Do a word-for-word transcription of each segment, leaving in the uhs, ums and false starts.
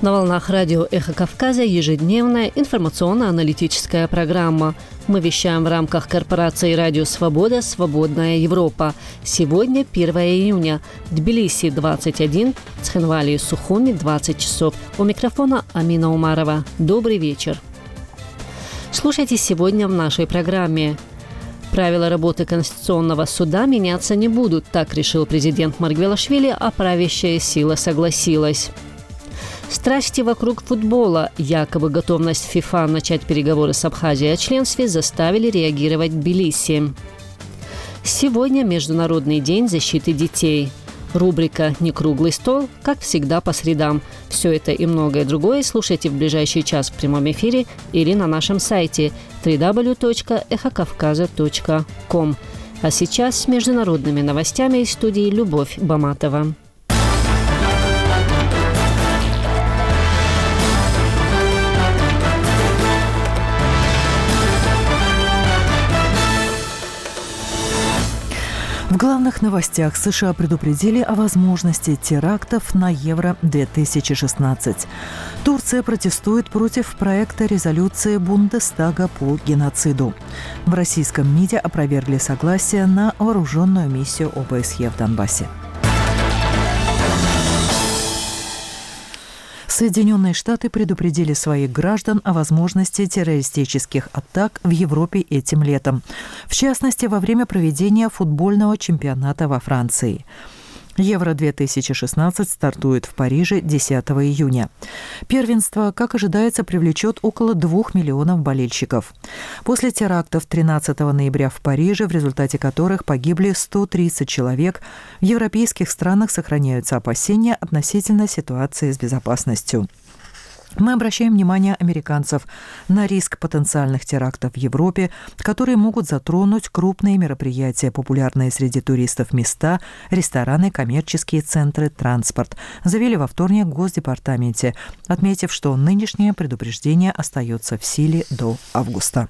На волнах радио «Эхо Кавказа» ежедневная информационно-аналитическая программа. Мы вещаем в рамках корпорации «Радио Свобода. Свободная Европа». Сегодня первое июня. В Тбилиси двадцать один, в Цхинвале и Сухуми двадцать часов. У микрофона Амина Умарова. Добрый вечер. Слушайте сегодня в нашей программе. Правила работы Конституционного суда меняться не будут, так решил президент Маргвелашвили, а правящая сила согласилась. Страсти вокруг футбола, якобы готовность ФИФА начать переговоры с Абхазией о членстве заставили реагировать Тбилиси. Сегодня Международный день защиты детей. Рубрика «Не круглый стол», как всегда, по средам. Все это и многое другое слушайте в ближайший час в прямом эфире или на нашем сайте дабл ю дабл ю дабл ю точка эхо кавказа точка ком. А сейчас с международными новостями из студии Любовь Баматова. В главных новостях США предупредили о возможности терактов на Евро две тысячи шестнадцать. Турция протестует против проекта резолюции Бундестага по геноциду. В российском МИДе опровергли согласие на вооруженную миссию ОБСЕ в Донбассе. Соединенные Штаты предупредили своих граждан о возможности террористических атак в Европе этим летом, в частности, во время проведения футбольного чемпионата во Франции. Евро две тысячи шестнадцать стартует в Париже десятого июня. Первенство, как ожидается, привлечет около двух миллионов болельщиков. После терактов тринадцатого ноября в Париже, в результате которых погибли сто тридцать человек, в европейских странах сохраняются опасения относительно ситуации с безопасностью. Мы обращаем внимание американцев на риск потенциальных терактов в Европе, которые могут затронуть крупные мероприятия, популярные среди туристов места, рестораны, коммерческие центры, транспорт, заявили во вторник в Госдепартаменте, отметив, что нынешнее предупреждение остается в силе до августа.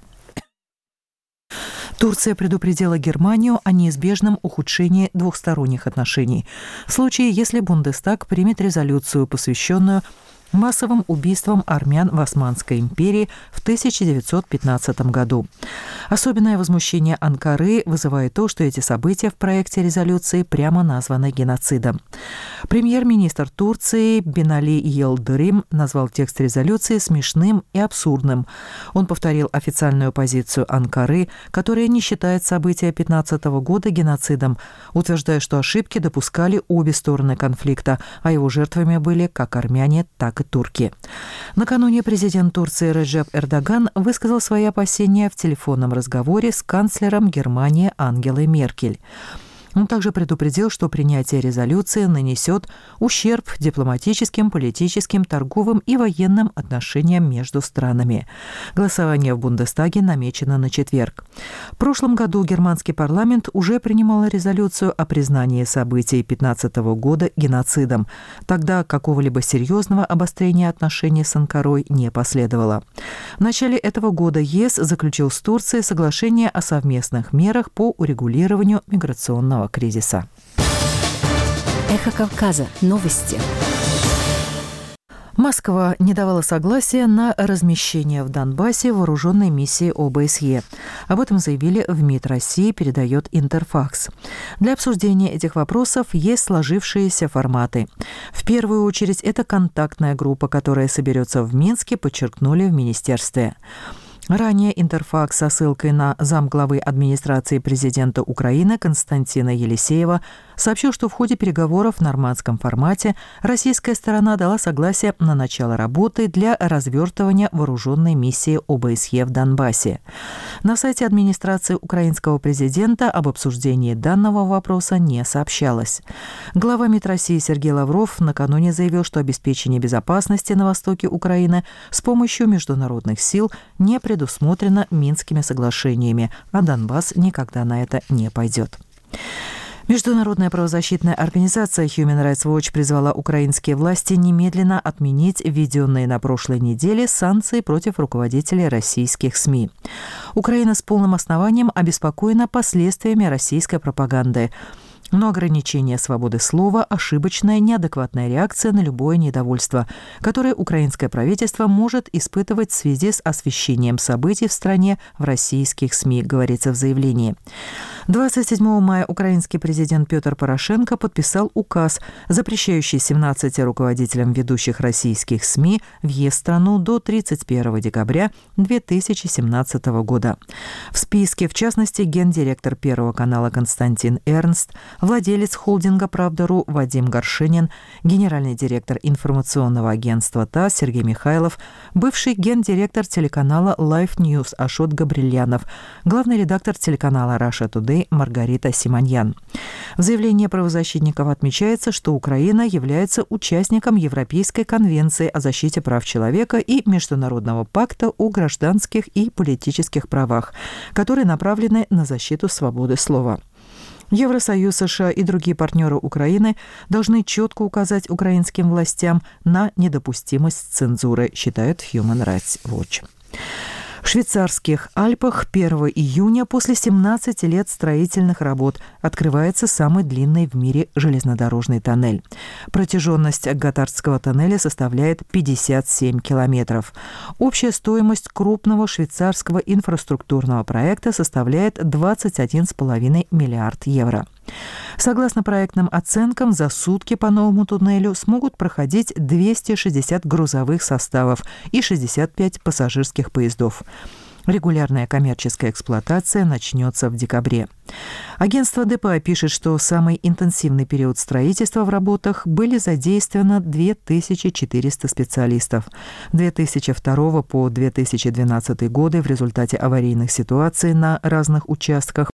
Турция предупредила Германию о неизбежном ухудшении двухсторонних отношений в случае, если Бундестаг примет резолюцию, посвященную массовым убийствам армян в Османской империи в тысяча девятьсот пятнадцатом году. Особенное возмущение Анкары вызывает то, что эти события в проекте резолюции прямо названы геноцидом. Премьер-министр Турции Бинали Йылдырым назвал текст резолюции смешным и абсурдным. Он повторил официальную позицию Анкары, которая не считает события пятнадцатого года геноцидом, утверждая, что ошибки допускали обе стороны конфликта, а его жертвами были как армяне, так и турки. Накануне президент Турции Реджеп Эрдоган высказал свои опасения в телефонном разговоре с канцлером Германии Ангелой Меркель. Он также предупредил, что принятие резолюции нанесет ущерб дипломатическим, политическим, торговым и военным отношениям между странами. Голосование в Бундестаге намечено на четверг. В прошлом году германский парламент уже принимал резолюцию о признании событий пятнадцатого года геноцидом. Тогда какого-либо серьезного обострения отношений с Анкарой не последовало. В начале этого года ЕС заключил с Турцией соглашение о совместных мерах по урегулированию миграционного кризиса. Эхо Кавказа. Новости. Москва не давала согласия на размещение в Донбассе вооруженной миссии ОБСЕ. Об этом заявили в МИД России, передает Интерфакс. Для обсуждения этих вопросов есть сложившиеся форматы. В первую очередь, это контактная группа, которая соберется в Минске, подчеркнули в министерстве. Ранее Интерфакс со ссылкой на замглавы администрации президента Украины Константина Елисеева сообщил, что в ходе переговоров в нормандском формате российская сторона дала согласие на начало работы для развертывания вооруженной миссии ОБСЕ в Донбассе. На сайте администрации украинского президента об обсуждении данного вопроса не сообщалось. Глава МИД России Сергей Лавров накануне заявил, что обеспечение безопасности на востоке Украины с помощью международных сил не предусмотрено Минскими соглашениями, а Донбасс никогда на это не пойдет. Международная правозащитная организация Human Rights Watch призвала украинские власти немедленно отменить введенные на прошлой неделе санкции против руководителей российских СМИ. Украина с полным основанием обеспокоена последствиями российской пропаганды. Но ограничение свободы слова – ошибочная, неадекватная реакция на любое недовольство, которое украинское правительство может испытывать в связи с освещением событий в стране в российских СМИ, говорится в заявлении. двадцать седьмого мая украинский президент Петр Порошенко подписал указ, запрещающий семнадцати руководителям ведущих российских СМИ въезд в страну до тридцать первого декабря две тысячи семнадцатого года. В списке, в частности, гендиректор Первого канала Константин Эрнст, владелец холдинга «Правда.ру» Вадим Горшенин, генеральный директор информационного агентства ТАСС Сергей Михайлов, бывший гендиректор телеканала Life News Ашот Габрильянов, главный редактор телеканала Russia Today Маргарита Симоньян. В заявлении правозащитников отмечается, что Украина является участником Европейской конвенции о защите прав человека и Международного пакта о гражданских и политических правах, которые направлены на защиту свободы слова. Евросоюз, США и другие партнеры Украины должны четко указать украинским властям на недопустимость цензуры, считает Human Rights Watch. В швейцарских Альпах первого июня после семнадцати лет строительных работ открывается самый длинный в мире железнодорожный тоннель. Протяженность Готардского тоннеля составляет пятьдесят семь километров. Общая стоимость крупного швейцарского инфраструктурного проекта составляет двадцать один целых пять десятых миллиарда евро. Согласно проектным оценкам, за сутки по новому туннелю смогут проходить двести шестьдесят грузовых составов и шестьдесят пять пассажирских поездов. Регулярная коммерческая эксплуатация начнется в декабре. Агентство ДПА пишет, что в самый интенсивный период строительства в работах были задействованы две тысячи четыреста специалистов. С две тысячи второго по две тысячи двенадцатый годы в результате аварийных ситуаций на разных участках